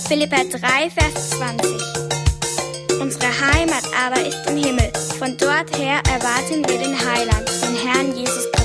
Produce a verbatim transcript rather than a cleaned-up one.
Philipper drei, Vers zwanzig. Unsere Heimat aber ist im Himmel. Von dort her erwarten wir den Heiland, den Herrn Jesus Christus.